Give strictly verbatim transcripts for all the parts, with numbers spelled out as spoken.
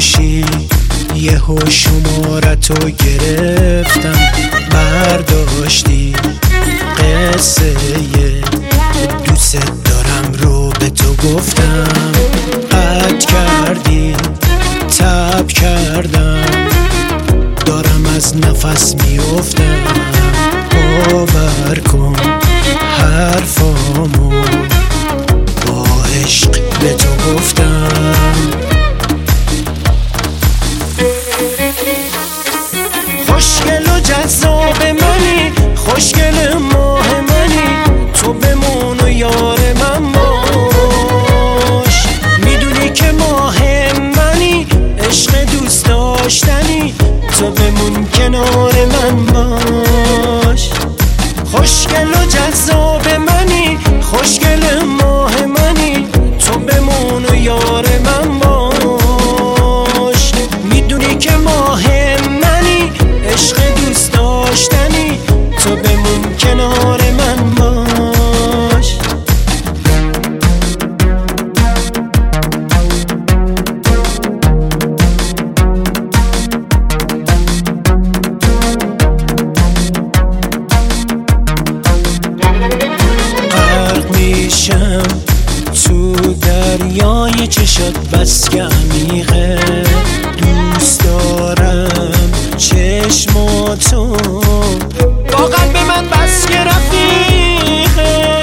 باشی یهو شمارتو گرفتم برداشتی قصه دوست دارم رو به تو گفتم قطع کردی تب کردم دارم از نفس میافتم باور کن حرفامو با عشق به تو گفتم خوشگل و جذاب منی خوشگل ماه منی تو بمون و یار من باش میدونی که ماه منی عشق دوست داشتنی تو بمون کنار من باش خوشگل و جذاب منی خوشگل ماه منی تو بمون و یار من باش میدونی که ماه منی عشق دوست داشتنی تو بمون کنار من باش غرق میشم تو دریای چشات بس که عمیقه دوست دارم چشماتو واقعا به من بس که رفیقه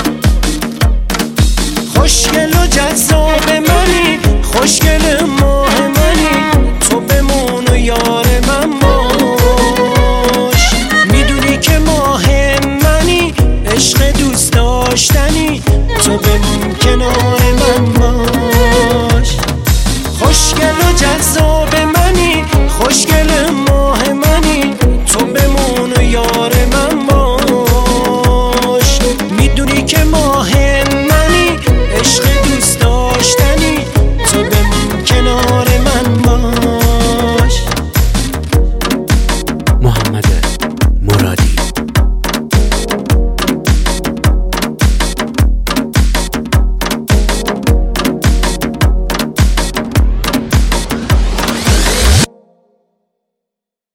خوشگل و جذاب منی خوشگل ماه